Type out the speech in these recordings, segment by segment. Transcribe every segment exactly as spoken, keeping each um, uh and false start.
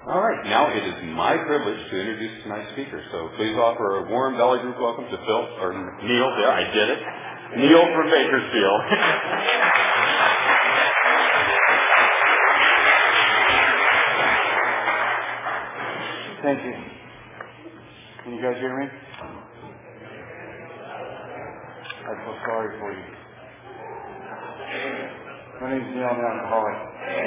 All right, now it is my privilege to introduce tonight's speaker. So please offer a warm Valley Group welcome to Phil, or Neil, there, I did it. Neil from Bakersfield. Thank you. Can you guys hear me? I feel sorry for you. My name is Neil, I'm an alcoholic.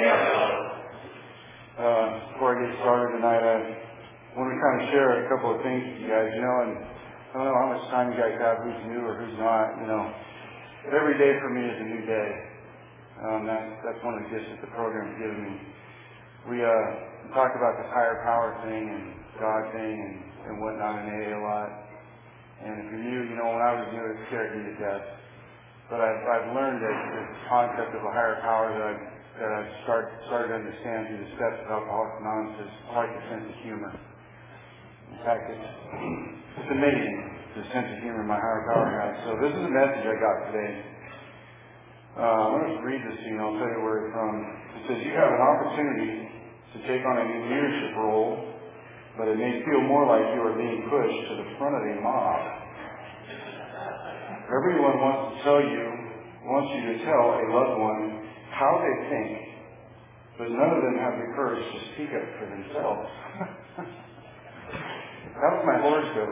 Uh, before I get started tonight, I want to kind of share a couple of things with you guys, you know, and I don't know how much time you guys have, who's new or who's not, you know. But every day for me is a new day. Um, that, that's one of the gifts that the program's given me. We, uh, talk about this higher power thing and God thing and, and whatnot in A A a lot. And if you're new, you know, when I was new, it scared me to death. But I've, I've learned that this concept of a higher power that I've, that I've start, started to understand through the steps of Alcoholics Anonymous is quite the sense of humor. In fact, it's, it's amazing the sense of humor my higher power has. So this is a message I got today. Uh, I'm going to read this to you and I'll tell you where it's from. It says, you have an opportunity to take on a new leadership role, but it may feel more like you are being pushed to the front of a mob. Everyone wants to tell you, wants you to tell a loved one how they think, but none of them have the courage to speak up for themselves. That was my horoscope.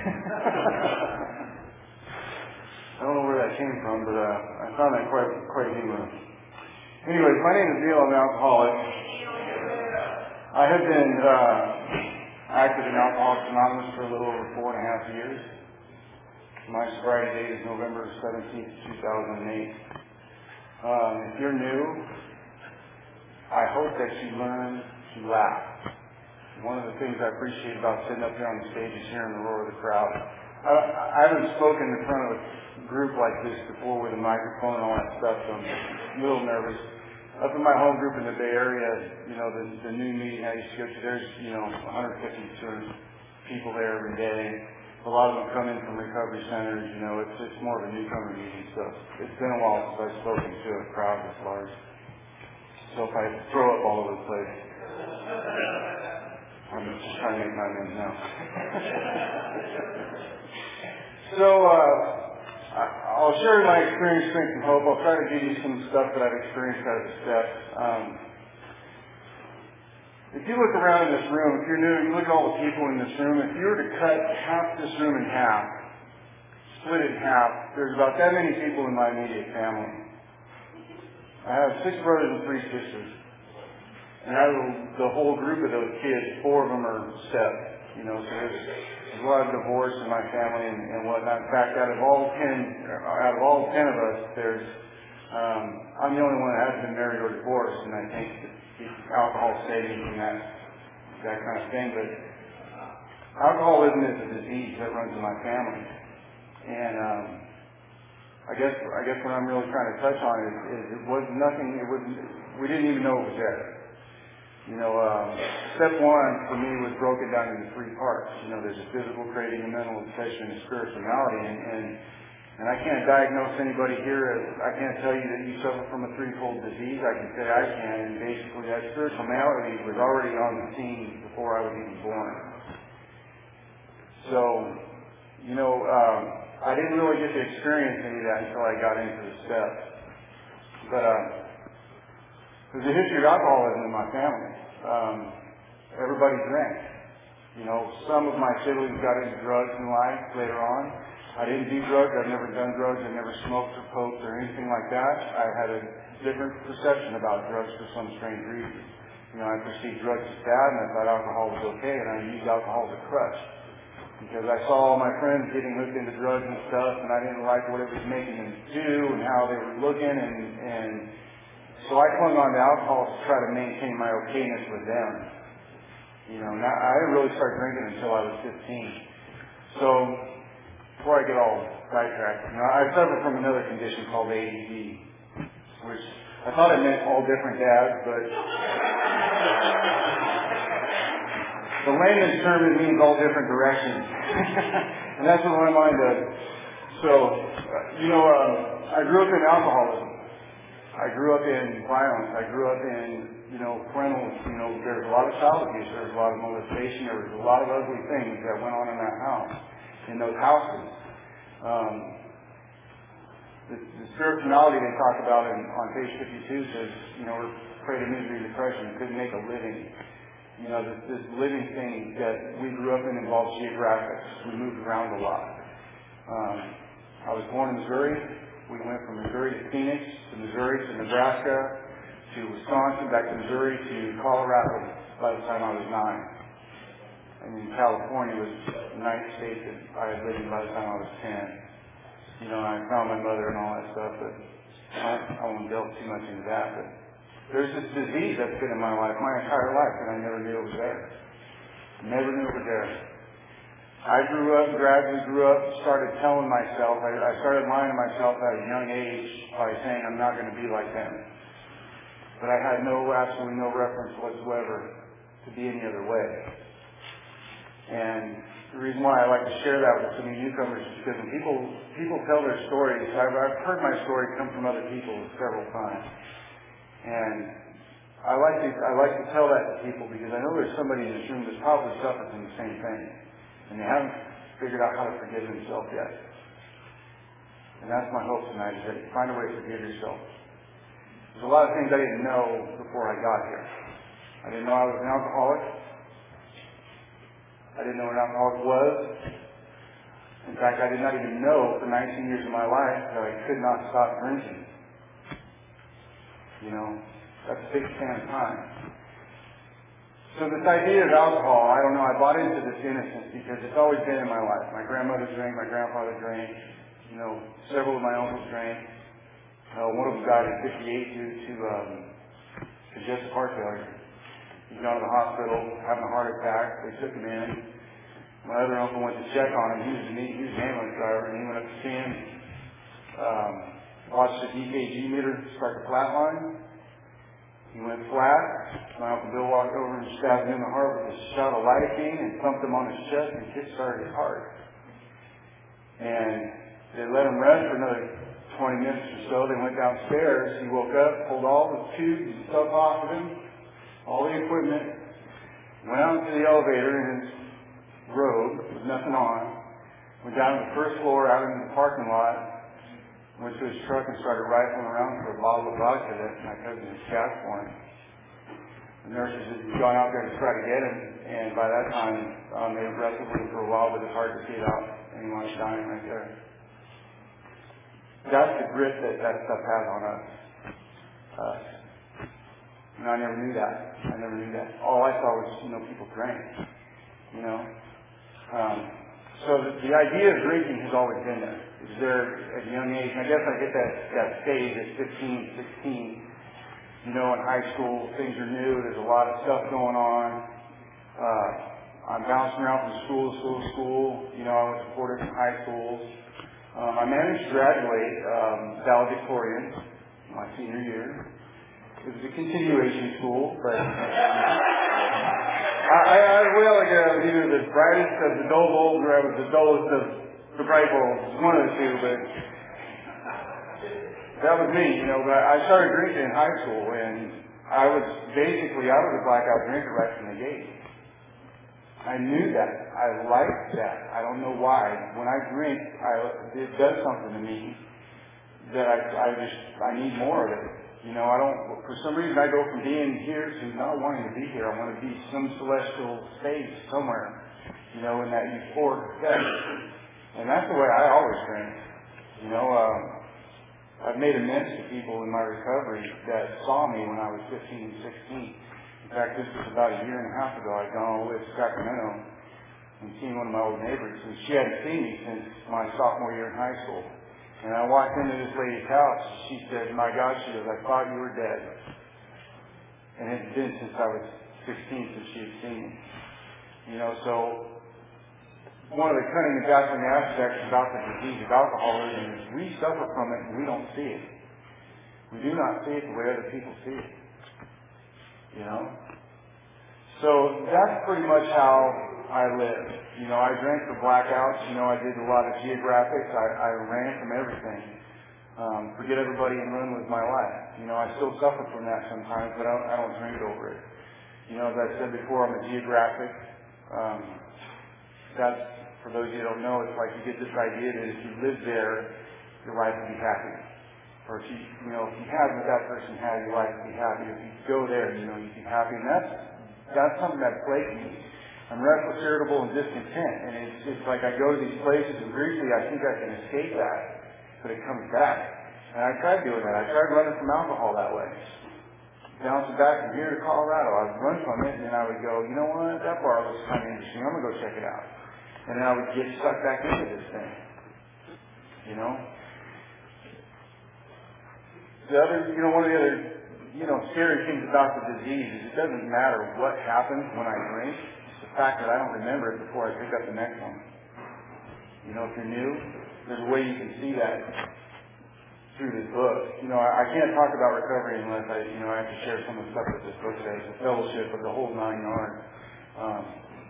I don't know where that came from, but uh, I found that quite quite humorous. Anyways, my name is Neil. I'm an alcoholic. I have been uh, active in Alcoholics Anonymous for a little over four and a half years. My sobriety date is November seventeenth, two thousand eight. Um, if you're new, I hope that you learn to laugh. One of the things I appreciate about sitting up here on the stage is hearing the roar of the crowd. I, I haven't spoken in front of a group like this before with a microphone and all that stuff, so I'm a little nervous. Up in my home group in the Bay Area, you know, the, the new meeting I used to go to, there's, you know, one hundred fifty, two hundred people there every day. A lot of them come in from recovery centers, you know, it's it's more of a newcomer meeting, so it's been a while since I've spoken to a crowd this large. So if I throw up all over the place, I'm just trying to make my amends now. So, uh, I'll share my experience, strength, and hope. I'll try to give you some stuff that I've experienced out of the steps. Um, If you look around in this room, if you're new, you look at all the people in this room, if you were to cut half this room in half, split it in half, there's about that many people in my immediate family. I have six brothers and three sisters. And out of the whole group of those kids, four of them are step. You know, so there's, there's a lot of divorce in my family and, and whatnot. In fact, out of all ten, out of all ten of us, there's, um, I'm the only one that hasn't been married or divorced, and I think alcohol saving and that that kind of thing, but alcoholism is a disease that runs in my family, and um, I guess I guess what I'm really trying to touch on is, is it was nothing. It was we didn't even know it was there. You know, um, step one for me was broken down into three parts. You know, there's a physical craving, a mental obsession, and a spiritual malady, and, and And I can't diagnose anybody here. I can't tell you that you suffer from a threefold disease. I can say I can. And basically that spiritual malady was already on the scene before I was even born. So, you know, um, I didn't really get to experience any of that until I got into the steps. But um, there's a history of alcoholism in my family. Um, everybody drank. You know, some of my siblings got into drugs in life later on. I didn't do drugs. I've never done drugs. I never smoked or poked or anything like that. I had a different perception about drugs for some strange reason. You know, I perceived drugs as bad, and I thought alcohol was okay, and I used alcohol as a crutch. Because I saw all my friends getting hooked into drugs and stuff, and I didn't like what it was making them do and how they were looking, and, and so I clung on to alcohol to try to maintain my okayness with them. You know, not, I didn't really start drinking until I was fifteen. So, before I get all sidetracked, you know, I suffer from another condition called A D D, which I thought it meant all different dads, but the layman's term, it means all different directions. And that's what my mind does. So, you know, um, I grew up in alcoholism. I I grew up in violence. I grew up in, you know, parental, you know, there was a lot of child abuse. There was a lot of molestation. There was a lot of ugly things that went on in that house, in those houses. Um, the, the spirituality they talk about in, on page fifty-two says, you know, we're prey to misery and depression. Couldn't make a living. You know, this, this living thing that we grew up in involves geographics. We moved around a lot. Um, I was born in Missouri. We went from Missouri to Phoenix, to Missouri to Nebraska, to Wisconsin, back to Missouri, to Colorado by the time I was nine. And then California was the ninth state that I had lived in by the time I was ten. You know, I found my mother and all that stuff, but I, I won't delve too much into that. But there's this disease that's been in my life my entire life, and I never knew it was there. Never knew it was there. I grew up, gradually grew up, started telling myself, I, I started lying to myself at a young age by saying I'm not going to be like them. But I had no, absolutely no reference whatsoever to be any other way. And the reason why I like to share that with some of you newcomers is because when people, people tell their stories, I've, I've heard my story come from other people several times. And I like to, I like to tell that to people because I know there's somebody in this room that's probably suffering from the same thing. And they haven't figured out how to forgive themselves yet. And that's my hope tonight, is that you find a way to forgive yourself. There's a lot of things I didn't know before I got here. I didn't know I was an alcoholic. I didn't know what an alcoholic was. In fact, I did not even know for nineteen years of my life that I could not stop drinking. You know, that's a big span of time. So this idea of alcohol, I don't know, I bought into this innocence because it's always been in my life. My grandmother drank, my grandfather drank, you know, several of my uncles drank. Uh, one of them died at fifty-eight due to um, congestive heart failure. He's gone to the hospital, having a heart attack. They took him in. My other uncle went to check on him. He was an, he was an ambulance driver, and he went up to see him, um, watched the E K G meter start to flatline. He went flat. My Uncle Bill walked over and stabbed him in the heart with a shot of lidocaine and thumped him on his chest and kick-started his heart. And they let him rest for another twenty minutes or so. They went downstairs. He woke up, pulled all the tubes and stuff off of him, all the equipment, went out into the elevator in his robe with nothing on, went down to the first floor out into the parking lot, went to his truck and started rifling around for a bottle of vodka that my cousin had cast for him. The nurses had gone out there to try to get him, and by that time, um, they wrestled with him for a while, but it's hard to see it out, and he was dying right there. That's the grip that that stuff has on us. Uh, and I never knew that. I never knew that. All I saw was, you know, people drank, you know. Um, so the, the idea of drinking has always been there. It was there at a young age. And I guess I hit that, that stage at fifteen, sixteen. You know, in high school, things are new. There's a lot of stuff going on. Uh, I'm bouncing around from school to school to school. You know, I was at four different high schools. Um, I managed to graduate um, valedictorian my senior year. It was a continuation school, but I, I, I feel like I was either the brightest of the dull bulbs or I was the dullest of the bright bulbs. One of the two, but that was me, you know. But I started drinking in high school, and I was basically, I was a blackout drinker right from the gate. I knew that. I liked that. I don't know why. When I drink, I, it does something to me that I, I just, I need more of it. You know, I don't, for some reason I go from being here to not wanting to be here. I want to be some celestial state somewhere, you know, in that euphoric state. And that's the way I always drink. You know, um, I've made amends to people in my recovery that saw me when I was fifteen and sixteen. In fact, this was about a year and a half ago. I'd gone all the way to Sacramento and seen one of my old neighbors, and she hadn't seen me since my sophomore year in high school. And I walked into this lady's house. She said, "My God," she goes, "I thought you were dead." And it had been since I was sixteen since she had seen me. You know, so one of the cunning and baffling aspects about the disease of alcoholism is we suffer from it and we don't see it. We do not see it the way other people see it. You know? So that's pretty much how I lived. You know, I drank for blackouts. You know, I did a lot of geographics. I, I ran from everything. Um, forget everybody and run with my life. You know, I still suffer from that sometimes, but I don't, I don't drink over it. You know, as I said before, I'm a geographic. Um, that's, for those of you who don't know, it's like you get this idea that if you live there, your life will be happy. Or if you, you know, if you have what that person had, your life will be happy. If you go there, you know, you can be happy. And that's, that's something that plagues me. I'm restless, irritable, and discontent. And it's, it's like I go to these places and briefly I think I can escape that, but it comes back. And I tried doing that. I tried running from alcohol that way. Bouncing back from here to Colorado, I would run from it, and then I would go, you know what, that bar looks kind of interesting. I'm going to go check it out. And then I would get sucked back into this thing. You know? The other, you know, one of the other, you know, scary things about the disease is it doesn't matter what happens when I drink. It's the fact that I don't remember it before I pick up the next one. You know, if you're new, there's a way you can see that through this book. You know, I, I can't talk about recovery unless I, you know, I have to share some of the stuff with this book today. It's a fellowship of the whole nine yards. Um,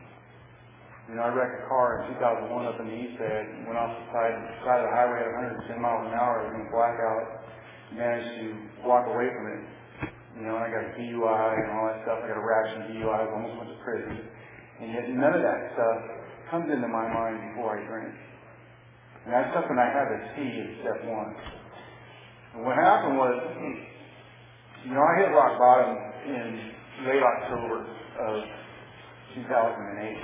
you know, I wrecked a car in two thousand one up in the East Bay. I went off the side, side of the highway at one hundred ten miles an hour. I was in a blackout. Managed to walk away from it. You know, I got a D U I and all that stuff. I got a ration D U I. I almost went to prison. And yet none of that stuff comes into my mind before I drink. And that's something I had to see in step one. And what happened was, you know, I hit rock bottom in late October of two thousand eight.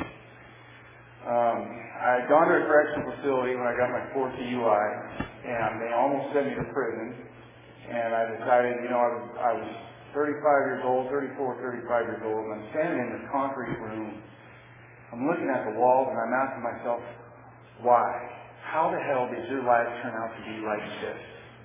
Um, I had gone to a correctional facility when I got my fourth D U I, and they almost sent me to prison. And I decided, you know, I was, I was thirty-five years old, thirty-four, thirty-five years old, and I'm standing in this concrete room. I'm looking at the walls, and I'm asking myself, why? How the hell did your life turn out to be like this?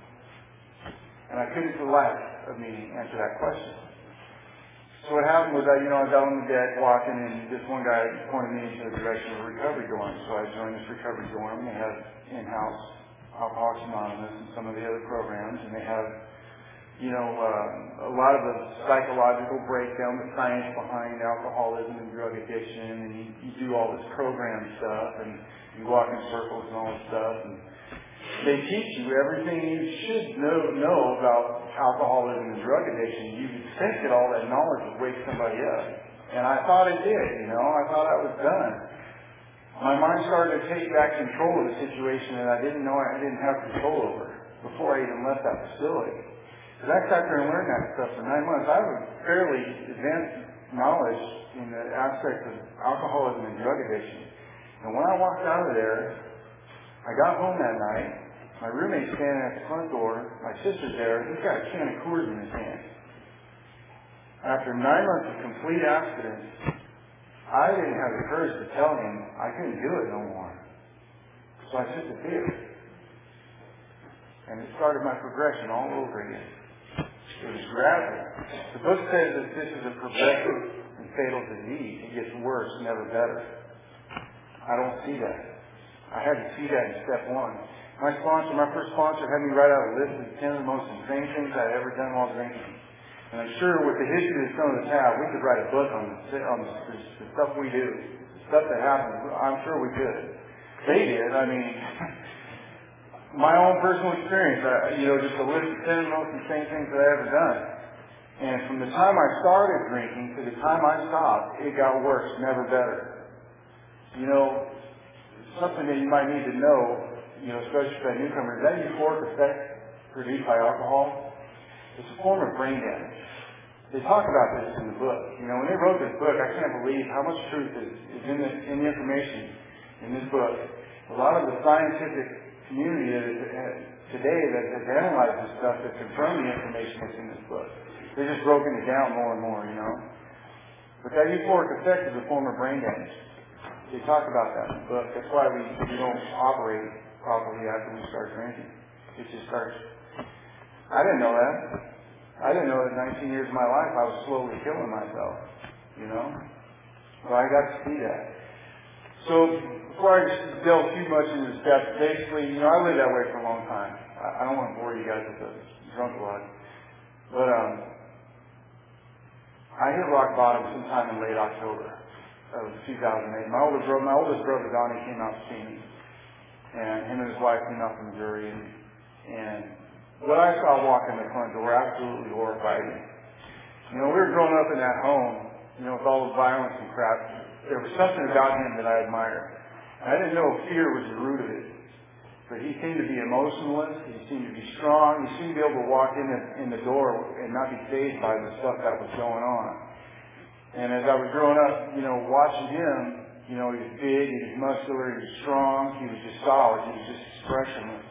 And I couldn't for the life of me answer that question. So what happened was, I, you know, I was out on the deck walking, and this one guy pointed me into the direction of a recovery dorm. So I joined this recovery dorm. They have in-house Alcoholics Anonymous and some of the other programs, and they have, you know, uh, a lot of the psychological breakdown, the science behind alcoholism and drug addiction, and you, you do all this program stuff, and you walk in circles and all this stuff, and they teach you everything you should know, know about alcoholism and drug addiction. You would think that all that knowledge would wake somebody up. And I thought it did, you know. I thought I was done. My mind started to take back control of the situation that I didn't know I didn't have control over before I even left that facility. Because I sat there and learned that stuff for nine months. I have a fairly advanced knowledge in the aspects of alcoholism and drug addiction. And when I walked out of there, I got home that night. My roommate's standing at the front door. My sister's there. He's got a can of Coors in his hand. After nine months of complete abstinence, I didn't have the courage to tell him I couldn't do it no more. So I took the beer. And it started my progression all over again. It was gradual. The book says that this is a progressive and fatal disease. It gets worse, never better. I don't see that. I had to see that in step one. My sponsor, my first sponsor, had me write out a list of ten of the most insane things I'd ever done while drinking. And I'm sure with the history that some of us have, we could write a book on the, on the, the, the stuff we do, the stuff that happens. I'm sure we could. They did. I mean, my own personal experience, I, you know, just a list of ten of the most insane things that I ever done. And from the time I started drinking to the time I stopped, it got worse, never better. You know, something that you might need to know, you know, especially for that newcomer, is that euphoric effect produced by alcohol. It's a form of brain damage. They talk about this in the book. You know, when they wrote this book, I can't believe how much truth is, is in, the, in the information in this book. A lot of the scientific community is, uh, today that has analyzed this stuff that confirm the information that's in this book. They're just broken it down more and more, you know. But that euphoric effect is a form of brain damage. They talk about that in the book. That's why we, we don't operate properly after we start drinking. It just starts. I didn't know that. I didn't know that nineteen years of my life I was slowly killing myself, you know. So I got to see that. So before I delve too much into the steps, basically, you know, I lived that way for a long time. I, I don't want to bore you guys with the drunk blood. But um, I hit rock bottom sometime in late October of two thousand eight. My oldest brother, my oldest brother Donnie came out to see me, and him and his wife came out from Missouri, and, and what I saw walking the front door absolutely horrified me. You know, we were growing up in that home, you know, with all the violence and crap. There was something about him that I admired. I didn't know fear was the root of it. But he seemed to be emotionless. He seemed to be strong. He seemed to be able to walk in the, in the door and not be fazed by the stuff that was going on. And as I was growing up, you know, watching him, you know, he was big, he was muscular, he was strong, he was just solid, he was just expressionless.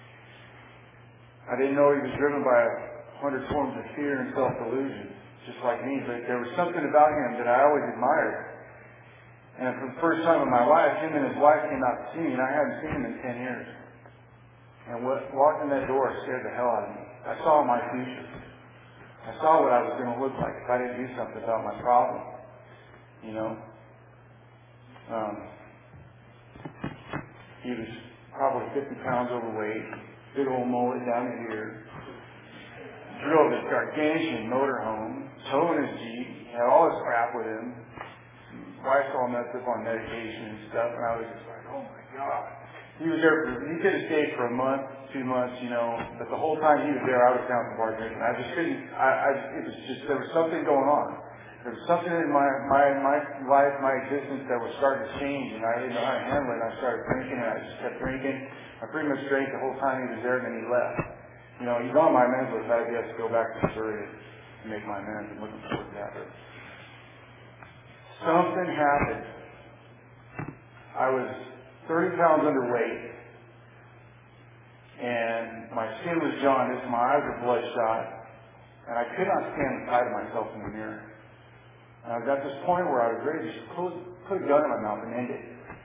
I didn't know he was driven by a hundred forms of fear and self-delusion, just like me, but there was something about him that I always admired. And for the first time in my life, him and his wife came out to see me, and I hadn't seen him in ten years. And what, walking that door scared the hell out of me. I saw my future. I saw what I was going to look like if I didn't do something about my problem. You know? Um, he was probably fifty pounds overweight, big old mullet down to here. Drove this gargantuan motorhome, towing his Jeep, he had all his crap with him. Wife's all messed up on medication and stuff, and I was just like, oh my God. He was there for, he could have stayed for a month, two months, you know, but the whole time he was there, I was down at the bar drinking. I just couldn't, I, I, it was just, there was something going on. There was something in my, my, my life, my existence that was starting to change, and I didn't know how to handle it, and I started drinking, and I just kept drinking. I pretty much drank the whole time he was there, and then he left. You know, he's on my men's list. I have to go back to Missouri to make my amends. I'm looking forward to that. But something happened. I was thirty pounds underweight, and my skin was jaundiced, my eyes were bloodshot, and I could not stand the sight of myself in the mirror. And I was at this point where I was ready to just put, put a gun in my mouth and end it.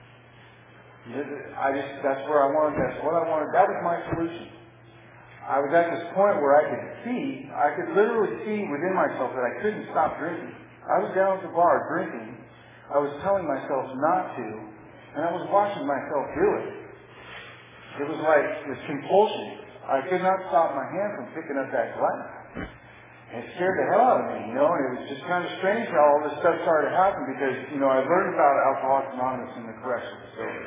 I just, that's where I wanted, that's what I wanted, that was my solution. I was at this point where I could see, I could literally see within myself that I couldn't stop drinking. I was down at the bar drinking. I was telling myself not to, and I was watching myself do it. It was like this compulsion. I could not stop my hand from picking up that glass. And it scared the hell out of me, you know, and it was just kind of strange how all this stuff started to happen because, you know, I learned about Alcoholics Anonymous in the correctional facility.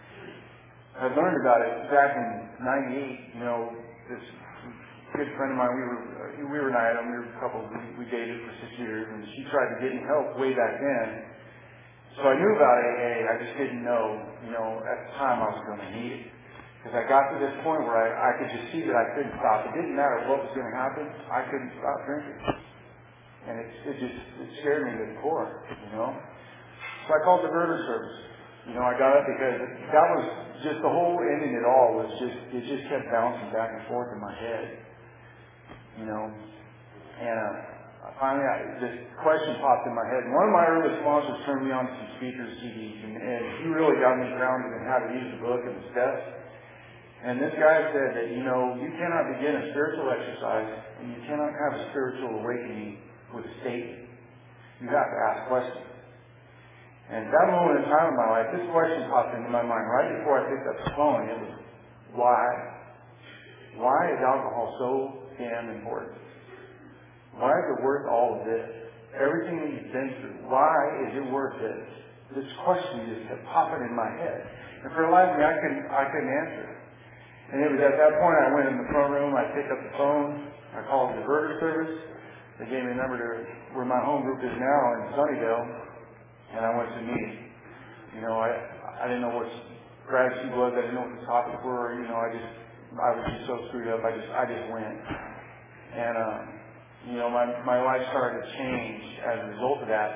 I learned about it back in ninety-eight, you know, this good friend of mine, we were, uh, we were an item, we were a couple, we, we dated for six years, and she tried to get me help way back then. So I knew about A A, I just didn't know, you know, at the time I was going to need it. Because I got to this point where I, I could just see that I couldn't stop. It didn't matter what was going to happen, I couldn't stop drinking. And it, it just, it scared me to the core, you know. So I called the Verter service. You know, I got up because that was just the whole ending it all was just, it just kept bouncing back and forth in my head. You know, and uh, finally I, this question popped in my head. And one of my early sponsors turned me on to some speaker C Ds, and, and he really got me grounded in how to use the book and the steps. And this guy said that, you know, you cannot begin a spiritual exercise and you cannot have a spiritual awakening with a statement. You have to ask questions. And at that moment in time in my life, this question popped into my mind right before I picked up the phone. It was, why? Why is alcohol so damn important? Why is it worth all of this? Everything that you've been through, why is it worth this? This question just kept popping in my head. And for the life of me, I couldn't, I couldn't answer it. And it was at that point I went in the front room, I picked up the phone, I called the Verter service. They gave me a number to where my home group is now in Sunnyvale, and I went to meet. You know, I I didn't know what gratitude was, I didn't know what the topics were, you know, I just I was just so screwed up, I just I just went. And um, you know, my my life started to change as a result of that.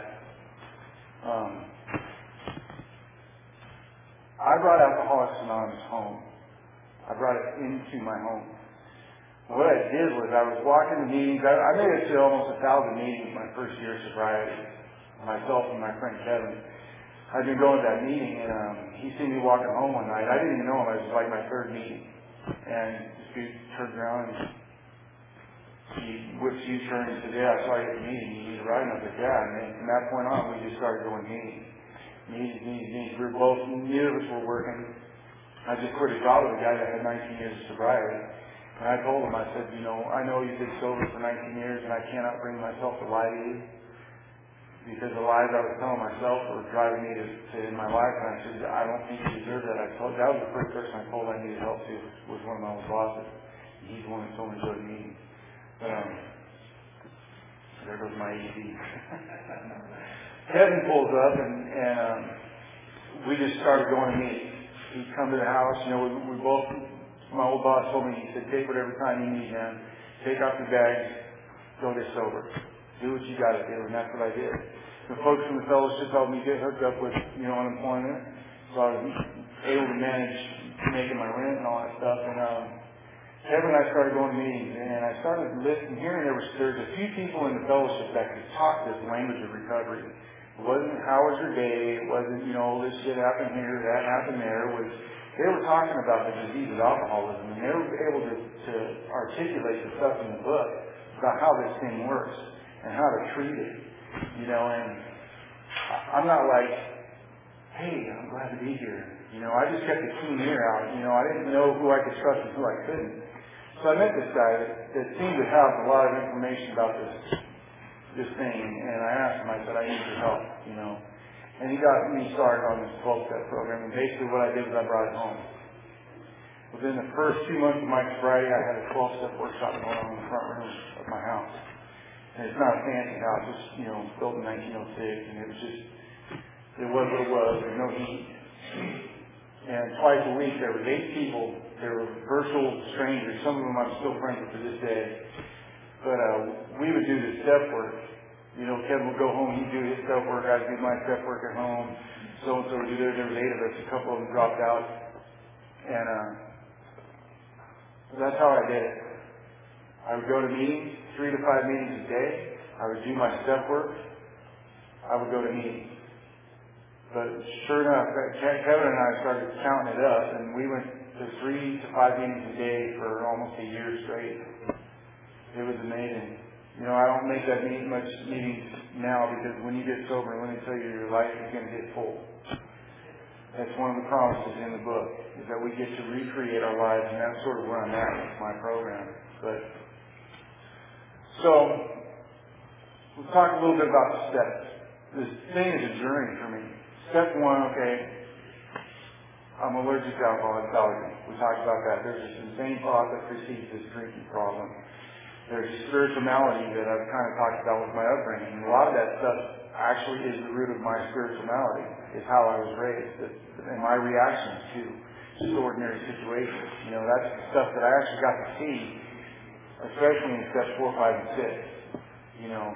Um I brought Alcoholics Anonymous home. I brought it into my home. What I did was I was walking to meetings. I, I made it to almost a thousand meetings my first year of sobriety. Myself and my friend Kevin. I'd been going to that meeting, and um, he seen me walking home one night. I didn't even know him. It was like my third meeting. And this dude turned around and he whipped U-turn and said, yeah, I saw you at the meeting. You need a ride? And I was like, yeah. And then from that point on, we just started going meetings. Meetings, meetings, meetings. We were both, neither of us were working. I just quit a job with a guy that had nineteen years of sobriety. And I told him, I said, you know, I know you've been sober for nineteen years and I cannot bring myself to lie to you because the lies I was telling myself were driving me to, to in my life. And I said, I don't think you deserve that. I told, that was the first person I told I needed help to was one of my old bosses. He's the one that told me to go to the meeting. Um, there goes my E D. Kevin pulls up, and, and um, we just started going to meetings. He'd come to the house. You know, we, we both, my old boss told me, he said, take whatever time you need, man. Take off your bags, go get sober. Do what you got to do, and that's what I did. The folks from the fellowship helped me get hooked up with, you know, unemployment. So I was able to manage making my rent and all that stuff. And um, Kevin and I started going to meetings, and I started listening, hearing there was there's a few people in the fellowship that could talk this language of recovery. It wasn't how was your day. It wasn't, you know, this shit happened here, that happened there. It was they were talking about the disease of alcoholism, and they were able to, to articulate the stuff in the book about how this thing works and how to treat it. You know, and I'm not like, hey, I'm glad to be here. You know, I just kept a keen ear out. You know, I didn't know who I could trust and who I couldn't. So I met this guy that, that seemed to have a lot of information about this this thing, and I asked him, I said, I need your help, you know. And he got me started on this twelve-step program, and basically what I did was I brought it home. Within the first two months of my sobriety, I had a twelve-step workshop going on in the front room of my house. And it's not a fancy house, it's, you know, built in nineteen oh six, and it was just, it was what it was, there's no heat. And twice a week there was eight people, they were virtual strangers, some of them I'm still friends with to this day. But uh, we would do the step work. You know, Kevin would go home, he'd do his step work, I'd do my step work at home, so-and-so would do theirs, there was eight of us, a couple of them dropped out. And uh, that's how I did it. I would go to meetings, three to five meetings a day. I would do my step work. I would go to meetings. But sure enough, Kevin and I started counting it up, and we went to three to five meetings a day for almost a year straight. It was amazing. You know, I don't make that meet much meetings now because when you get sober, let me tell you, your life is going to get full. That's one of the promises in the book, is that we get to recreate our lives, and that's sort of where I'm at with my program. But so, let's talk a little bit about the steps. This thing is a journey for me. Step one, okay, I'm allergic to alcohol. It's allergy. We talked about that. There's this insane thought that precedes this drinking problem. There's a spiritual malady that I've kind of talked about with my upbringing. And a lot of that stuff actually is the root of my spiritual malady, is how I was raised, and my reactions to just ordinary situations. You know, that's the stuff that I actually got to see, especially in steps four, five, and six. You know.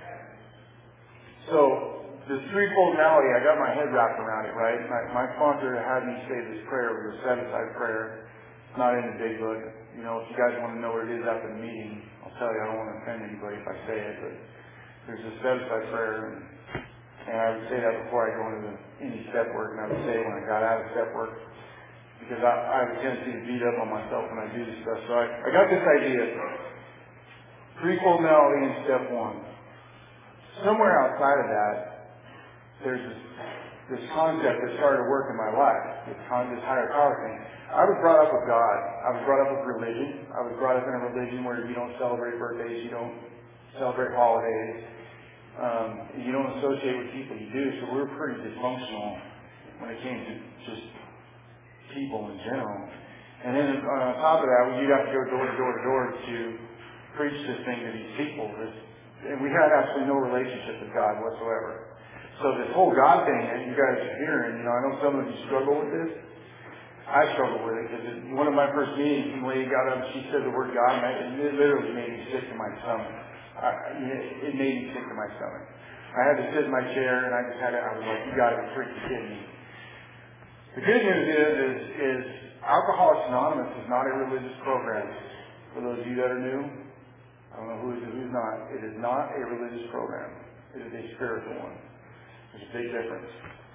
So, the threefold malady, I got my head wrapped around it, right? My, my sponsor had me say this prayer. It was a set-aside prayer. It's not in the big book. You know, if you guys want to know what it is after the meeting, I'll tell you. I don't want to offend anybody if I say it, but there's a set-aside prayer, and, and I would say that before I go into the, any step work, and I would say it when I got out of step work, because I, I have a tendency to beat up on myself when I do this stuff. So I, I got this idea. Threefold malady in step one. Somewhere outside of that, there's this, this concept that started to work in my life, this, con, this higher power thing. I was brought up with God. I was brought up with religion. I was brought up in a religion where you don't celebrate birthdays, you don't celebrate holidays, um, you don't associate with people you do. So we were pretty dysfunctional when it came to just people in general. And then on top of that, you'd have to go door to door to door to preach this thing to these people. This, and we had absolutely no relationship with God whatsoever. So this whole God thing that you guys are hearing, you know, I know some of you struggle with this. I struggle with it because one of my first meetings, some lady got up and she said the word God, and it literally made me sick to my stomach. I, it made me sick to my stomach. I had to sit in my chair and I just had to, I was like, you got to be freaking kidding me. The good news is, is, is Alcoholics Anonymous is not a religious program. For those of you that are new, I don't know who is and who's not. It is not a religious program. It is a spiritual one. There's a big difference.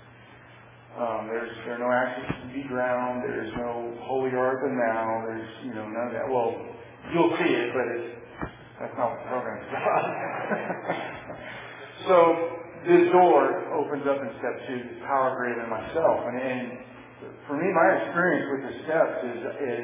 Um, there's there are no actions to be drowned. There's no holy earth and now. There's you know none of that. Well, you'll see it, but it's that's not what the program's about. So this door opens up in step two. This power greater than myself, and, and for me, my experience with the steps is is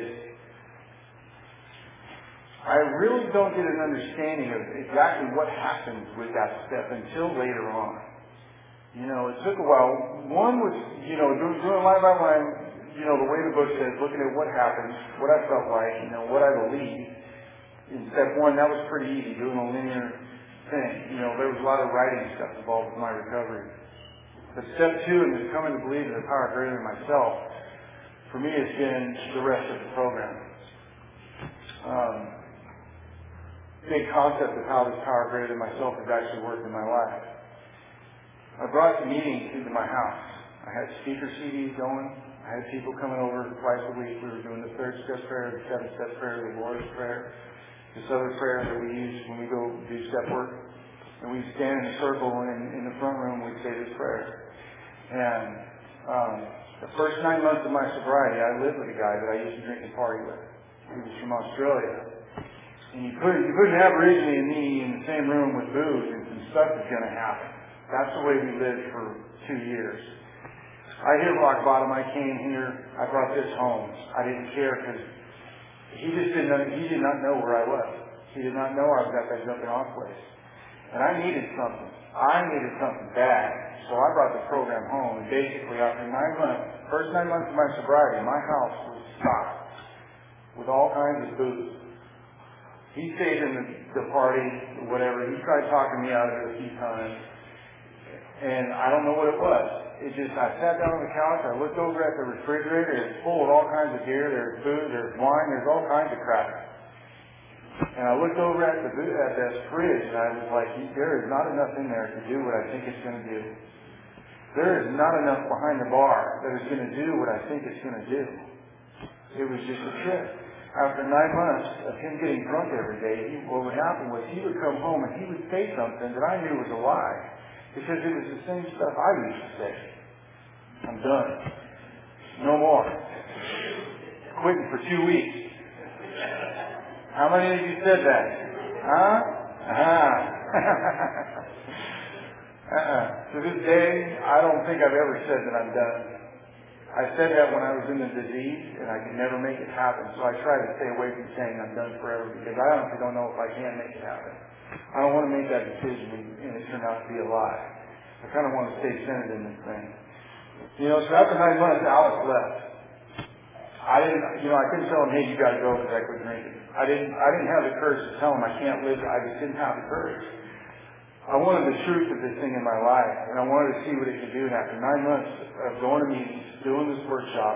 I really don't get an understanding of exactly what happens with that step until later on. You know, it took a while. One was, you know, doing, doing line by line, you know, the way the book says, looking at what happened, what I felt like, you know, what I believed. In step one, that was pretty easy, doing a linear thing. You know, there was a lot of writing stuff involved with my recovery. But step two, and this coming to believe in the power greater than myself, for me has been the rest of the program. Um, big concept of how this power greater than myself has actually worked in my life. I brought the meetings into my house. I had speaker C Ds going. I had people coming over twice a week. We were doing the third step prayer, the seventh step prayer, the Lord's Prayer, this other prayer that we use when we go do step work. And we'd stand in a circle, and in, in the front room we'd say this prayer. And um, the first nine months of my sobriety, I lived with a guy that I used to drink and party with. He was from Australia. And you couldn't, you couldn't have Ridgely and me in the same room with booze, and some stuff is going to happen. That's the way we lived for two years. I hit rock bottom. I came here. I brought this home. I didn't care because he just didn't know, he did not know where I was. He did not know I was at that jumping off place. And I needed something. I needed something bad. So I brought the program home. And basically after nine months, first nine months of my sobriety, my house was stocked with all kinds of booze. He stayed in the, the party, whatever. He tried talking me out of it a few times. And I don't know what it was. It just, I sat down on the couch, I looked over at the refrigerator, it's full of all kinds of beer, there's food, there's wine, there's all kinds of crap. And I looked over at the at that fridge, and I was like, there is not enough in there to do what I think it's going to do. There is not enough behind the bar that is going to do what I think it's going to do. It was just a trip. After nine months of him getting drunk every day, he, what would happen was he would come home and he would say something that I knew was a lie. Because it was the same stuff I used to say. I'm done. No more. Quitting for two weeks. How many of you said that? Huh? Uh-huh. uh-uh. To this day, I don't think I've ever said that I'm done. I said that when I was in the disease, and I could never make it happen. So I try to stay away from saying I'm done forever, because I honestly don't know if I can make it happen. I don't want to make that decision and it turned out to be a lie. I kind of want to stay centered in this thing. You know, so after nine months, Alex left. I didn't, you know, I couldn't tell him, hey, you got to go because I quit drinking. I didn't, I didn't have the courage to tell him I can't live. I just didn't have the courage. I wanted the truth of this thing in my life, and I wanted to see what it could do. And after nine months of going to meetings, doing this workshop,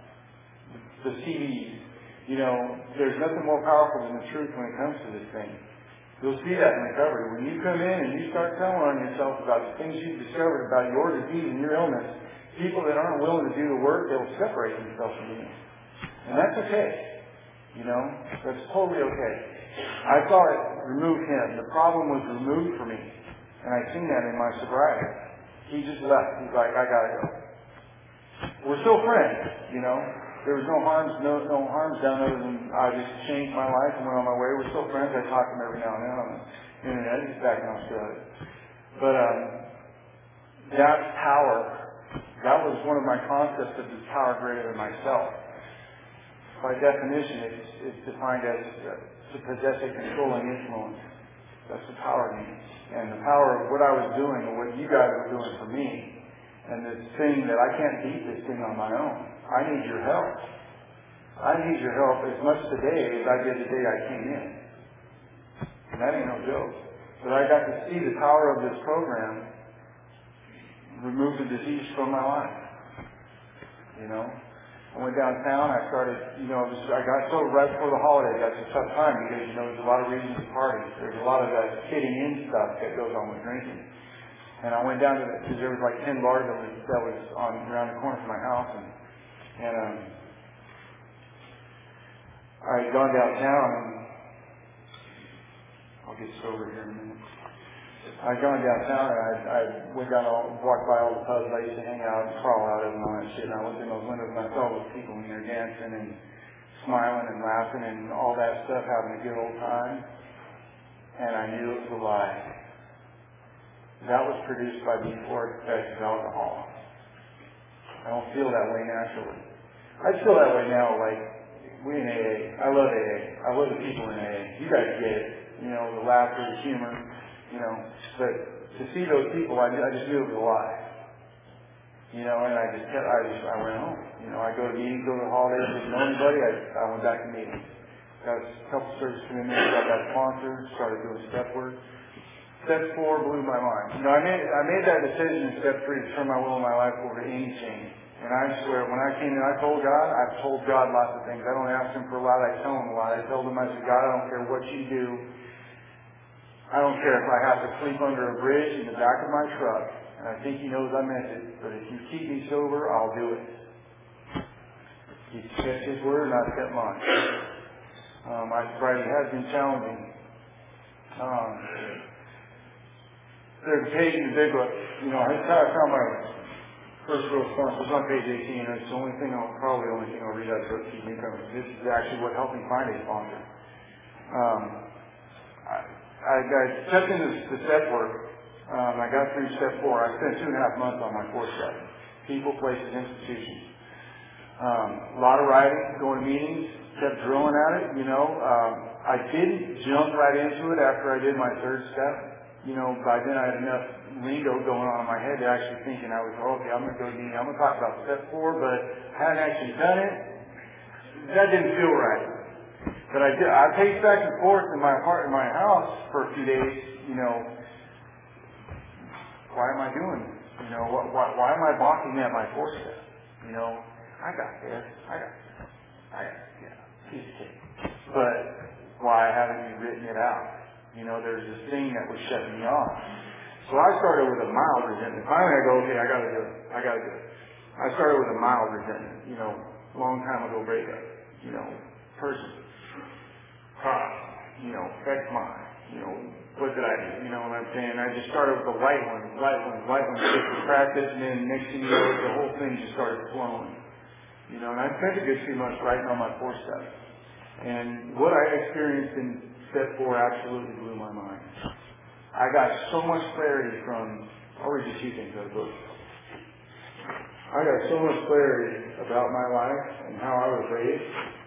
the C Ds, you know, there's nothing more powerful than the truth when it comes to this thing. You'll see that in recovery. When you come in and you start telling on yourself about the things you've discovered about your disease and your illness, people that aren't willing to do the work, they'll separate themselves from you. And that's okay. You know, that's totally okay. I thought it removed him. The problem was removed from me. And I seen that in my sobriety. He just left. He's like, I gotta go. We're still friends, you know. There was no harms, no, no harms done other than I just changed my life and went on my way. We're still friends. I talk to him every now and then on the internet. He's back in Australia. But um, that power, that was one of my concepts of this power greater than myself. By definition, it's, it's defined as uh, to possess a controlling influence. That's the power means. And the power of what I was doing and what you guys were doing for me, and this thing that I can't beat this thing on my own. I need your help. I need your help as much today as I did the day I came in. And that ain't no joke. But I got to see the power of this program remove the disease from my life. You know? I went downtown, I started, you know, just, I got so right before the holidays, that's a tough time because, you know, there's a lot of reasons to party. There's a lot of that fitting in stuff that goes on with drinking. And I went down to the, because there was like ten bars that was, that was on around the corner from my house, and And um, I had gone downtown, and I'll get sober here in a minute. I had gone downtown, and I, I went down, all, walked by all the pubs I used to hang out and crawl out of and all that shit. And I looked in those windows and I saw those people in there dancing and smiling and laughing and all that stuff, having a good old time. And I knew it was a lie. That was produced by the euphoric effects of alcohol. I don't feel that way naturally. I feel that way now, like, we in A A. I love A A. I love the people in A A. You guys get it. You know, the laughter, the humor, you know. But to see those people, I, I just knew it was a lie. You know, and I just kept, I just, I went home. You know, I go to meetings over the holidays, didn't know anybody, I, I went back to meetings. Got a couple service commitments, got that sponsor, started doing step work. Step four blew my mind. You know, I made, I made that decision in step three to turn my will and my life over to anything. And I swear, when I came in, I told God, I've told God lots of things. I don't ask Him for a lot, I tell Him a lot. I told Him, I said, God, I don't care what you do. I don't care if I have to sleep under a bridge in the back of my truck. And I think He knows I meant it. But if you keep me sober, I'll do it. He kept His word and I kept mine. Um, my sobriety has been challenging. Um, there's a page in the big book. You know, I found my first real sponsor. It's on page eighteen. And it's the only thing I'll, probably the only thing I'll read out to keep me coming. This is actually what helped me find a sponsor. Um, I, I, I stepped into the step work. Um, I got through step four. I spent two and a half months on my fourth step. People, places, institutions. Um, a lot of writing, going to meetings, kept drilling at it, you know. Um, I didn't jump right into it after I did my third step. You know, by then I had enough lingo going on in my head to actually thinking I was, oh, okay, I'm going to go to meeting. I'm going to talk about step four, but I hadn't actually done it. That didn't feel right. But I did, I paced back and forth in my heart, in my house for a few days, you know. Why am I doing this? You know, why, why am I balking at my fourth step? You know, I got this. I got this. I got this. Yeah, piece of cake. But why haven't you written it out? You know, there's this thing that was shutting me off. So I started with a mild resentment. Finally I go, okay, I gotta do it. I gotta do it. I started with a mild resentment. You know, long time ago breakup. You know, person. Cross. You know, that's mine. You know, what did I do? You know what I'm saying? I just started with the light one, light one, light one, just to practice, and then next thing you know, the whole thing just started flowing. You know, and I spent a good few months writing on my four steps. And what I experienced in step four absolutely blew my mind. I got so much clarity from, I'll read you two things out of the book. I got so much clarity about my life and how I was raised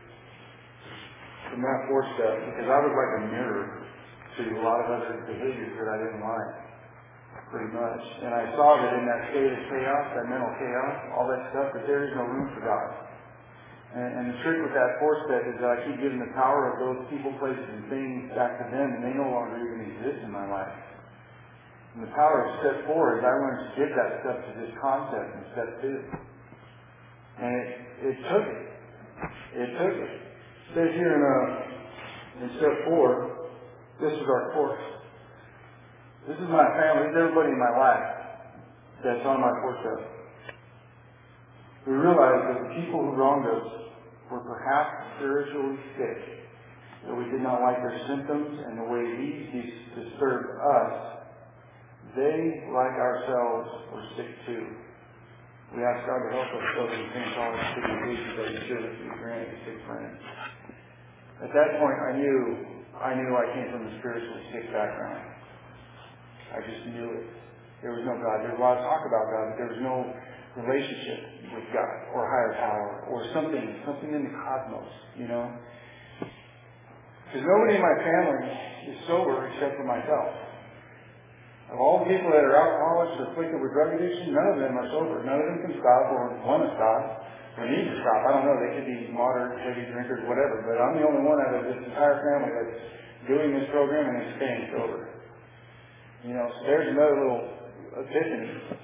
from that four step, because I was like a mirror to a lot of other behaviors that I didn't like, pretty much. And I saw that in that state of chaos, that mental chaos, all that stuff, that there is no room for God. And, and the trick with that four step is that I keep giving the power of those people, places, and things back to them, and they no longer even exist in my life. And the power of step four is I learned to give that stuff to this concept in step two. And it, it took it. It took it. It says here in, uh, in step four, this is our course. This is my family. This is everybody in my life that's on my fourth step. We realized that the people who wronged us were perhaps spiritually sick, that we did not like their symptoms and the way these disturbed us. They, like ourselves, were sick too. We asked God to help us so that we can't call us to the cases that He should have granted a sick friend. At that point, I knew, I knew I came from a spiritually sick background. I just knew it. There was no God. There was a lot of talk about God, but there was no relationship with God or higher power or something, something in the cosmos, you know. Because nobody in my family is sober except for myself. Of all the people that are alcoholics or afflicted with drug addiction, none of them are sober. None of them can stop or want to stop or need to stop. I don't know. They could be moderate, heavy drinkers, whatever. But I'm the only one out of this entire family that's doing this program and is staying sober. You know, so there's another little epiphany.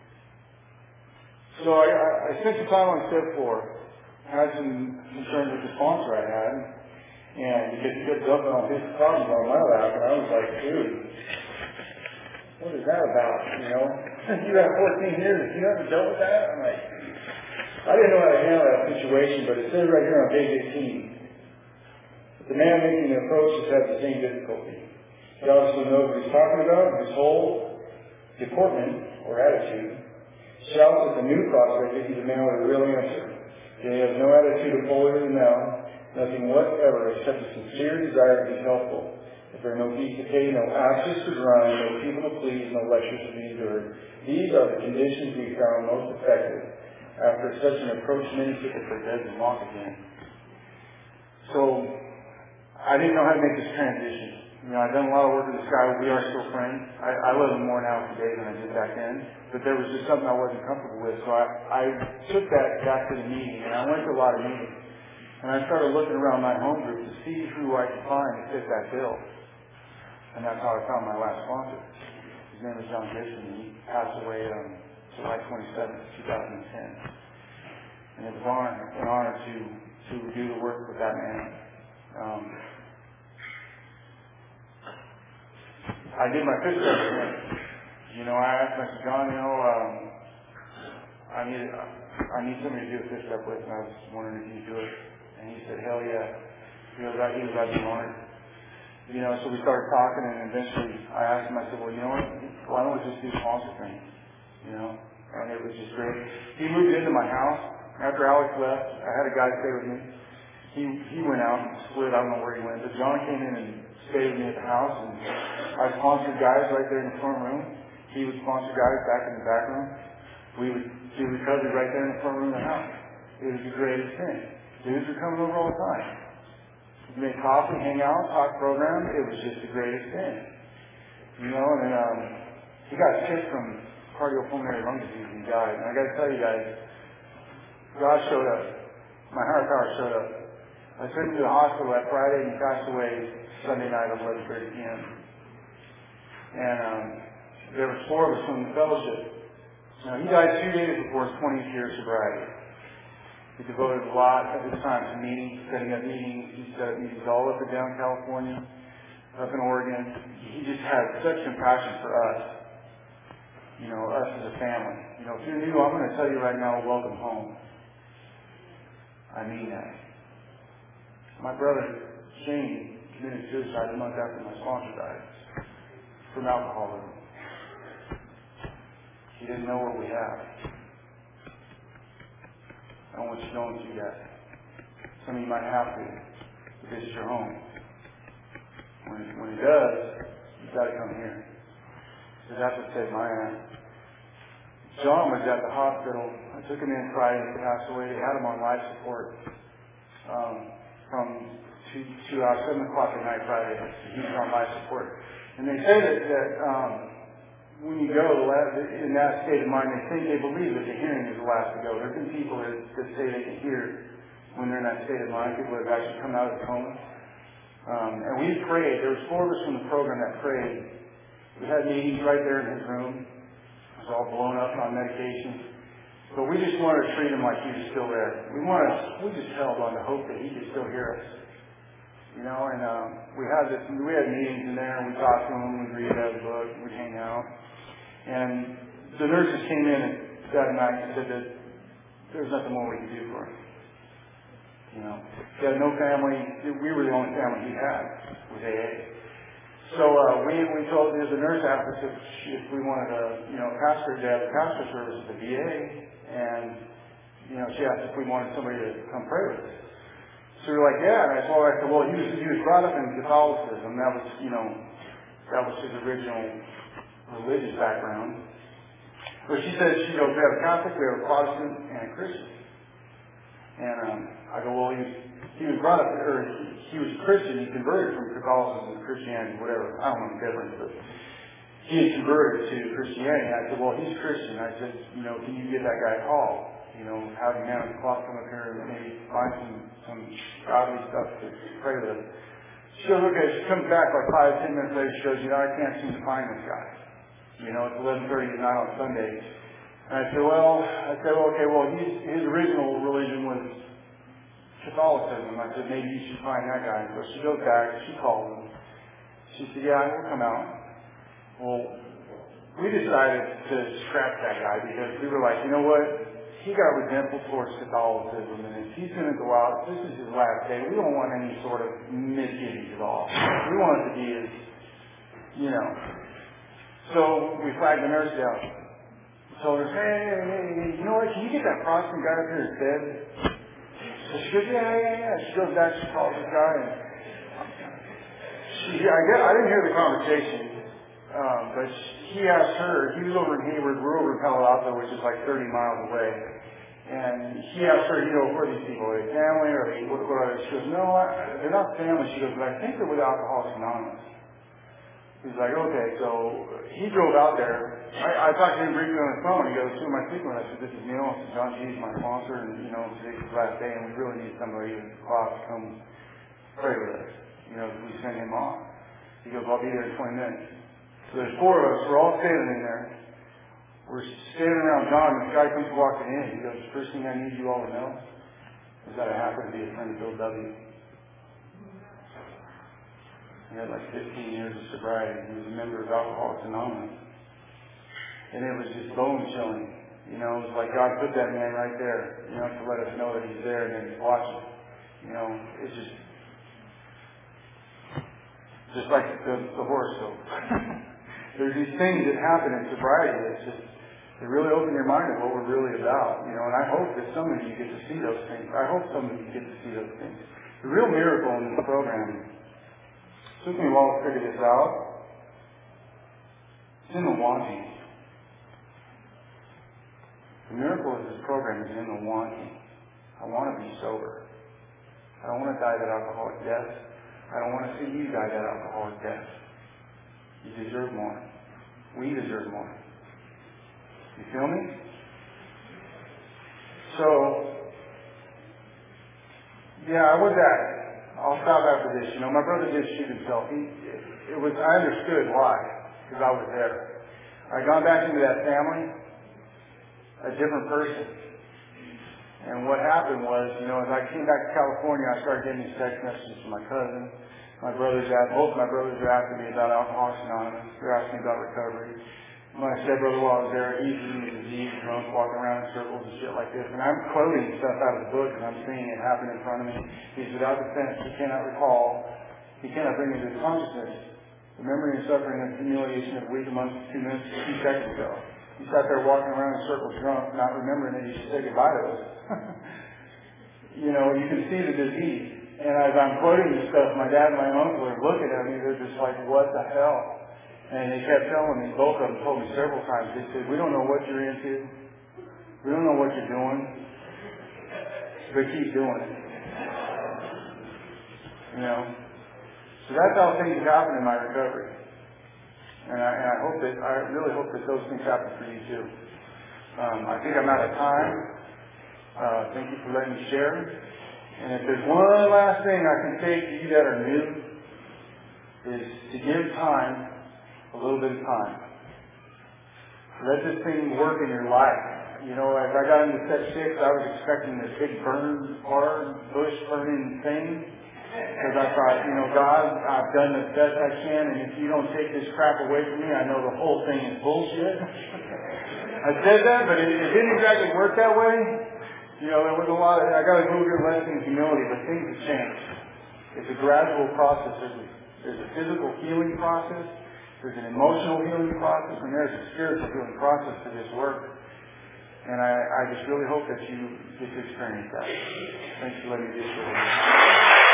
So I, I, I spent some time on step four. Had some concerns with the sponsor I had. And because he kept dumping on his problems on my lap. And I was like, dude, what is that about? You know, you have fourteen years. You haven't dealt with that? I'm like, I didn't know how to handle that situation, but it says right here on page eighteen. The man making the approach has had the same difficulty. He obviously knows what he's talking about. His whole deportment or attitude shouts at the new prospect that he's a man with a real answer. He has no attitude of holier than thou, nothing whatever except a sincere desire to be helpful. If there are no fees to pay, no ashes to grind, no people to please, no lectures to be endured. These are the conditions we found most effective. After such an approach, many people are dead and walk again. So, I didn't know how to make this transition. You know, I've done a lot of work with this guy. We are still friends. I, I love him more now today than I did back then. But there was just something I wasn't comfortable with. So I, I took that back to the meeting, and I went to a lot of meetings. And I started looking around my home group to see who I could find to fit that bill. And that's how I found my last sponsor. His name is John Gibson. He passed away on July twenty-seventh, two thousand ten. And it was an honor, an honor to, to do the work with that man. Um, I did my fifth step with him. You know, I asked Mister John, you know, um, I need I need somebody to do a fifth step with, and I was wondering if you'd do it. And he said, hell yeah. He was right, he was right to be honored. You know, so we started talking, and eventually I asked him, I said, well, you know what, why don't we just do sponsor things? You know, and it was just great. He moved into my house. After Alex left, I had a guy stay with me. He he went out and split, I don't know where he went, but John came in and stayed with me at the house, and I sponsored guys right there in the front room. He would sponsor guys back in the back room. We would do recovery right there in the front room of the house. It was the greatest thing. Dudes were coming over all the time. We made coffee, hang out, talk program. It was just the greatest thing. You know, and um, he got sick from cardiopulmonary lung disease and died. And I got to tell you guys, God showed up. My higher power showed up. I took him to the hospital that Friday, and he passed away Sunday night at eleven thirty p.m. And um, there were four of us from the fellowship. Now, he died two days before his twentieth year of sobriety. He devoted a lot of his time to meetings, setting up meetings. He set up meetings all up and down California, up in Oregon. He just had such compassion for us, you know, us as a family. You know, if you're new, I'm going to tell you right now, welcome home. I mean that. My brother, Shane, committed suicide a month after my sponsor died from alcoholism. He didn't know what we had. I don't want you going to yet. Some of you might have to, because it's your home. When it, when it does, you've got to come here. Because that's what saved my ass. John was at the hospital. I took him in Friday and he passed away. They had him on life support um, from two, two hours, seven o'clock at night Friday. He was on life support. And they say that, that um, when you go in that state of mind, they think they believe that the hearing is the last to go. There have been people that, that say they can hear when they're in that state of mind. People that have actually come out of the coma. Um, and we prayed. There was four of us from the program that prayed. We had meetings right there in his room. It was all blown up on medication. But we just wanted to treat him like he was still there. We wanted, we just held on to hope that he could still hear us. You know, and um, we had this, we had meetings in there, and we talked to him, we'd read that book, we'd hang out. And the nurses came in that night and said that there's nothing more we could do for him. You know, he had no family. We were the only family he had with A A. So uh, we we told the nurse asked us if, she, if we wanted a you know pastor to have a pastor service at the V A, and you know she asked if we wanted somebody to come pray with us. So we were like, yeah. And I told her, I said, well, he was he was brought up in Catholicism. That was you know that was his original religious background. But she said, she goes, we have a Catholic, we have a Protestant, and a Christian. And um, I go, well, he was, he was brought up, or he, he was a Christian. He converted from Catholicism to Christianity, whatever. I don't know the difference, but he had converted to Christianity. I said, well, he's Christian. I said, you know, can you get that guy a call? You know, have him down at the clock come up here and maybe find some, some godly stuff to pray with. She goes, okay. She comes back like five, ten minutes later. She goes, you know, I can't seem to find this guy. You know, it's eleven thirty at night on Sunday. And I said, well, I said, well, okay, well, he's, his original religion was Catholicism. I said, maybe you should find that guy. So she goes back, she calls him. She said, yeah, he'll come out. Well, we decided to scrap that guy because we were like, you know what? He got resentful towards Catholicism, and if he's going to go out, this is his last day. We don't want any sort of misgivings at all. We want it to be as, you know. So we flagged the nurse down. Told her, hey, hey, hey, hey, you know what? Can you get that Protestant guy up here that's dead? So she goes, yeah, yeah, yeah. She goes back, she calls this guy, and she, I, guess, I didn't hear the conversation, um, but she, he asked her, he was over in Hayward, we're over in Palo Alto, which is like thirty miles away, and he asked her, you know, who are these people? Are they family, or are they, what, what are they? She goes, no, I, they're not family. She goes, but I think they're with Alcoholics Anonymous. He's like, okay, so he drove out there. I, I talked to him briefly on the phone. He goes, who am I speaking with? I said, this is Neil. I said, John G. is my sponsor, and, you know, today's his last day, and we really need somebody in the class to come pray with us. You know, we send him off. He goes, I'll be there in twenty minutes. So there's four of us. We're all standing in there. We're standing around John, and this guy comes walking in. He goes, first thing I need you all to know is that I happen to be a friend of Bill W. He had like fifteen years of sobriety. He was a member of Alcoholics Anonymous. And it was just bone chilling. You know, it was like God put that man right there, you know, to let us know that he's there and that he's watching. You know, it's just, just like the, the horoscope. There's these things that happen in sobriety that just, they really open your mind to what we're really about. You know, and I hope that some of you get to see those things. I hope some of you get to see those things. The real miracle in this program, it took me a while to figure this out. It's in the wanting. The miracle of this program is in the wanting. I want to be sober. I don't want to die that alcoholic death. I don't want to see you die that alcoholic death. You deserve more. We deserve more. You feel me? So, yeah, I was at it. I'll stop after this. You know, my brother did shoot himself. He, it was, I understood why, because I was there. I got back into that family, a different person. And what happened was, you know, as I came back to California, I started getting these text messages from my cousin. My brothers, both my brothers are asking me about Alcoholics Anonymous. They're asking me about recovery. My stepbrother, while I was there, he's eating a disease, drunk, walking around in circles and shit like this. And I'm quoting stuff out of the book, and I'm seeing it happen in front of me. He's without defense. He cannot recall. He cannot bring into his consciousness the memory and suffering and humiliation of a week, a month, two minutes, two seconds ago. He sat there walking around in circles drunk, not remembering that he should say goodbye to us. You know, you can see the disease. And as I'm quoting this stuff, my dad and my uncle are looking at me. They're just like, what the hell? And they kept telling me, both of them told me several times, they said, we don't know what you're into. We don't know what you're doing. But keep doing it. You know? So that's how things happen in my recovery. And I, and I hope that, I really hope that those things happen for you too. Um, I think I'm out of time. Uh, thank you for letting me share. And if there's one last thing I can say to you that are new, is to give time, a little bit of time. Let this thing work in your life. You know, as I got into step six, I was expecting this big burn, hard, bush burning thing. Because I thought, you know, God, I've done the best I can, and if you don't take this crap away from me, I know the whole thing is bullshit. I said that, but it, it didn't exactly work that way. You know, there was a lot of, I got a little bit less in humility, but things have changed. It's a gradual process. There's a, there's a physical healing process. There's an emotional healing process, and there's a spiritual healing process to this work. And I, I just really hope that you get to experience that. Thanks for letting me do this.